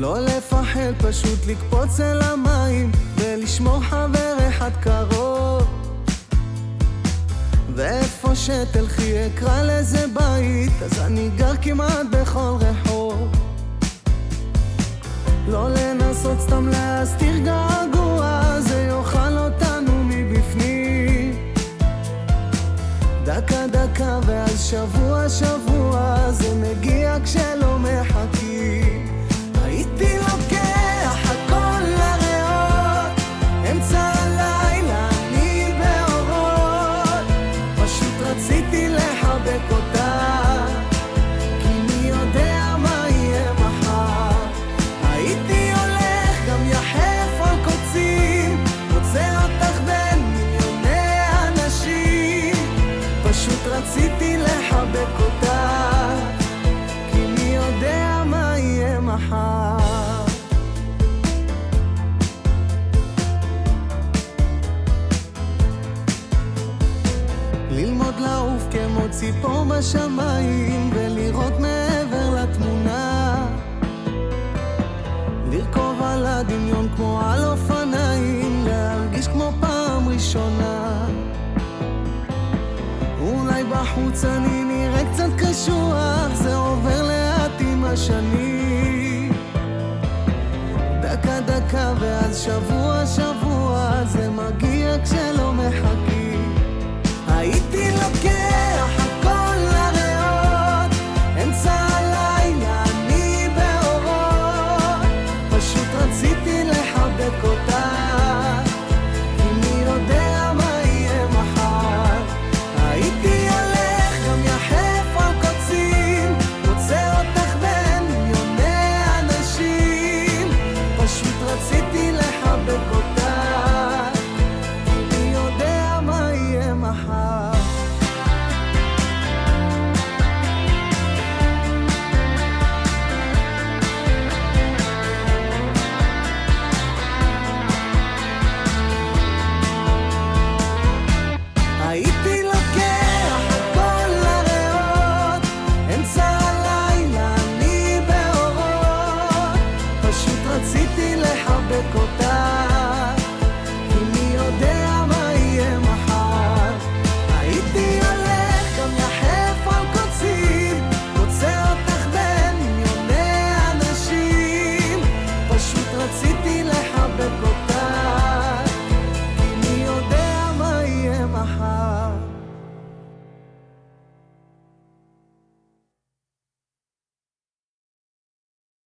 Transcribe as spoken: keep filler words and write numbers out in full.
לא לפחד, פשוט לקפוץ אל המים ולשמור חבר אחד קרוב, ואיפה שתלכי אקרא לזה בית, אז אני גר כמעט בכל רחוב. לא לנסות סתם להסתיר געגוע, זה יאכל אותנו מבפנים. דקה דקה ואז שבוע שבוע, זה מגיע כשלא מחכים. הייתי לוקח הכל לריאות, אמצע הלילה אני באורות, פשוט רציתי לחבק אותה, כי מי יודע מה יהיה מחר. הייתי הולך גם יחף על קוצים, רוצה אותך בין מיליוני אנשים, פשוט רציתי לחבק אותה, כי מי יודע מה יהיה מחר. ללמוד לעוף כמו ציפור בשמיים, ולראות מעבר לתמונה, לרכוב על הדמיון כמו על אופניים, להרגיש כמו פעם ראשונה. אולי בחוץ אני נראה קצת קשוח, זה עובר לאט עם השנים. דקה דקה ואז שבוע שבוע, זה מגיע כש